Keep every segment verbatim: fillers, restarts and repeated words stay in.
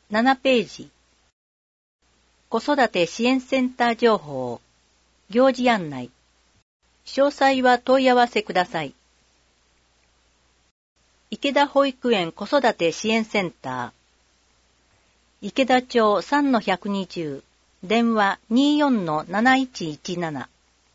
ななページ。子育て支援センター情報。行事案内。詳細は問い合わせください。池田保育園子育て支援センター。池田町 さんのひゃくにじゅう、電話 にじゅうよんのなないちいちなな。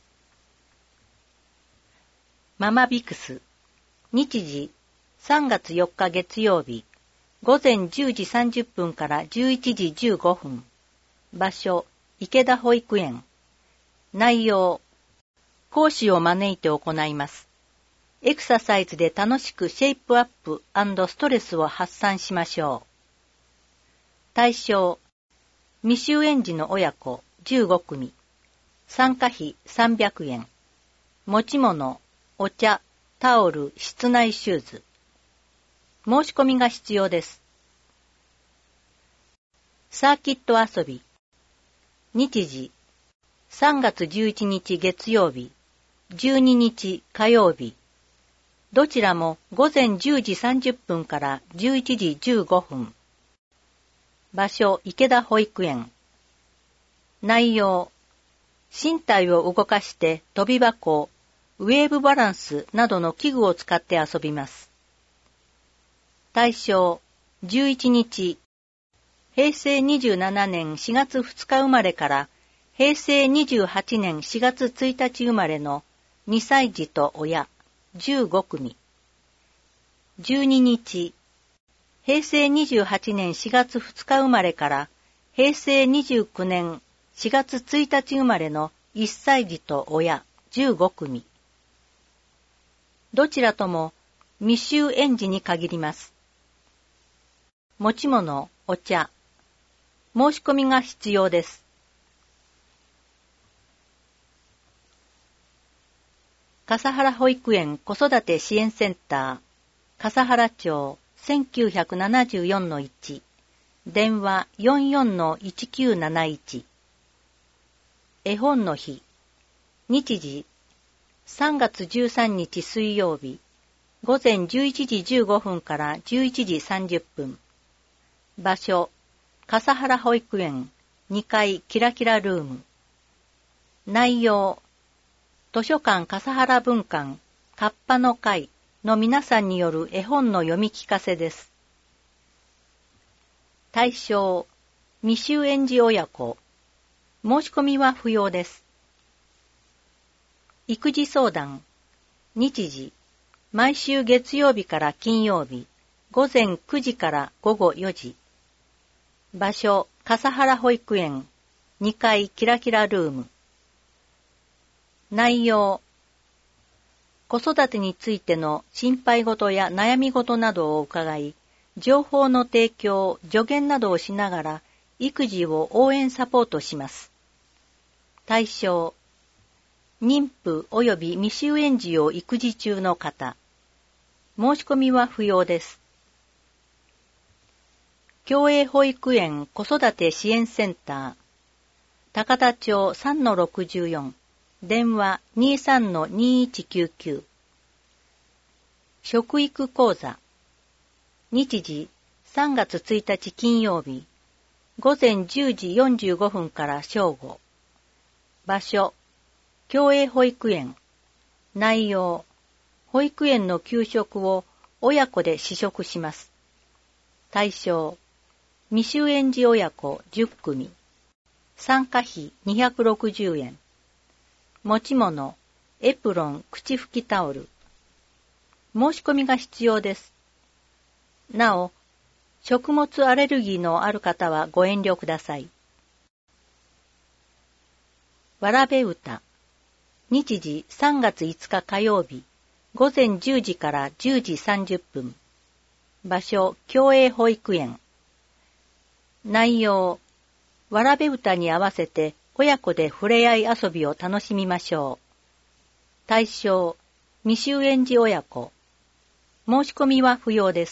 ママビクス。日時、さんがつよっか月曜日、午前じゅうじさんじゅっぷんからじゅういちじじゅうごふん。場所、池田保育園。内容、講師を招いて行います。エクササイズで楽しくシェイプアップ&ストレスを発散しましょう。対象、未就園児の親子じゅうごくみ。参加費さんびゃくえん。持ち物、お茶、タオル、室内シューズ。申し込みが必要です。サーキット遊び。日時、さんがつじゅういちにち月曜日、じゅうににち火曜日。どちらも午前じゅうじさんじゅっぷんからじゅういちじじゅうごふん。場所、池田保育園。内容、身体を動かして飛び箱、ウェーブバランスなどの器具を使って遊びます。対象、じゅういちにち、へいせいにじゅうななねんしがつふつか生まれからへいせいにじゅうはちねんしがつついたち生まれのにさい児と親じゅうごくみ。じゅうににち、へいせいにじゅうはちねんしがつふつか生まれからへいせいにじゅうきゅうねんしがつついたち生まれのいっさい児と親じゅうごくみ。どちらとも未就園児に限ります。持ち物、お茶。申し込みが必要です。笠原保育園子育て支援センター、笠原町 せんきゅうひゃくななじゅうよんのいち、電話 よんじゅうよんのいちきゅうなないち。絵本の日。日時、さんがつじゅうさんにち水曜日、午前じゅういちじじゅうごふんからじゅういちじさんじゅっぷん。場所、笠原保育園にかいキラキラルーム。内容、図書館笠原文館カッパの会の皆さんによる絵本の読み聞かせです。対象、未就園児親子。申し込みは不要です。育児相談。日時、毎週月曜日から金曜日、午前くじから午後よじ。場所、笠原保育園にかいキラキラルーム。内容、子育てについての心配事や悩み事などを伺い、情報の提供、助言などをしながら育児を応援サポートします。対象、妊婦及び未就園児を育児中の方。申し込みは不要です。共営保育園子育て支援センター、高田町 さんのろくじゅうよん、電話 にじゅうさんのにいちきゅうきゅう。食育講座。日時、さんがつついたち金曜日、午前じゅうじよんじゅうごふんから正午。場所、共営保育園。内容、保育園の給食を親子で試食します。対象、未就園児親子じゅっくみ。参加費にひゃくろくじゅうえん。持ち物、エプロン、口拭きタオル。申し込みが必要です。なお、食物アレルギーのある方はご遠慮ください。わらべ歌。日時さんがついつか火曜日、午前じゅうじからじゅうじさんじゅっぷん。場所、共営保育園。内容、わらべ歌に合わせて親子で触れ合い遊びを楽しみましょう。対象、未就園児親子。申し込みは不要です。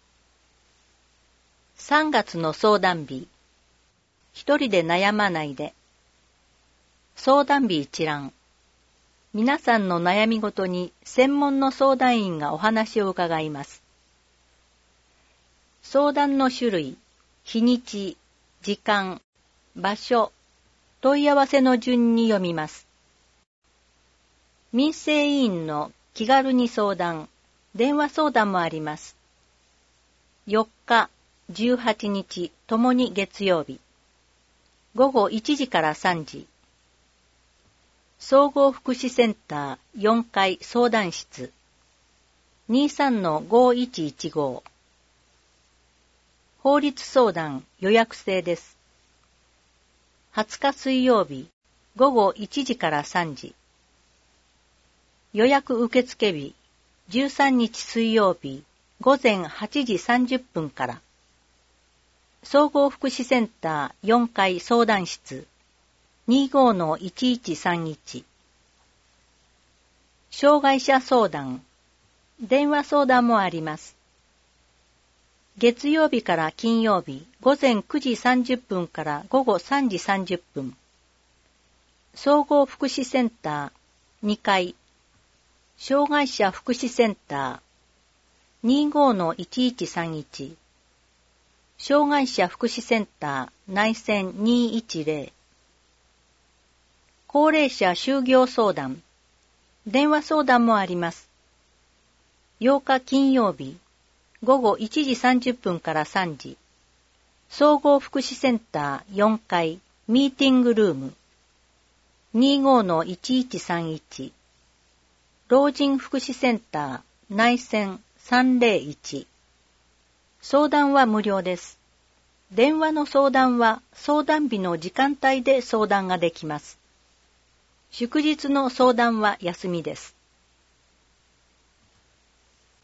さんがつの相談日。一人で悩まないで。相談日一覧。皆さんの悩みごとに専門の相談員がお話を伺います。相談の種類、 日にち、時間、場所、問い合わせの順に読みます。民生委員の気軽に相談、電話相談もあります。よっか、じゅうはちにちともに月曜日。ごごいちじからさんじ。総合福祉センターよんかい相談室 にじゅうさんのごいちいちご。法律相談予約制です。はつか水曜日ごごいちじからさんじ。予約受付日じゅうさんにち水曜日ごぜんはちじさんじゅっぷんから。総合福祉センターよんかい相談室 にじゅうごのいちいちさんいち。障害者相談、電話相談もあります。月曜日から金曜日ごぜんくじさんじゅっぷんからごごさんじさんじゅっぷん。総合福祉センターにかい。障害者福祉センター にじゅうごのいちいちさんいち。障害者福祉センター内線にひゃくじゅう。高齢者就業相談、電話相談もあります。ようか金曜日ごごいちじさんじゅっぷんからさんじ。総合福祉センターよんかいミーティングルーム にじゅうごのいちいちさんいち。老人福祉センター内線さんぜろいち。相談は無料です。電話の相談は相談日の時間帯で相談ができます。祝日の相談は休みです。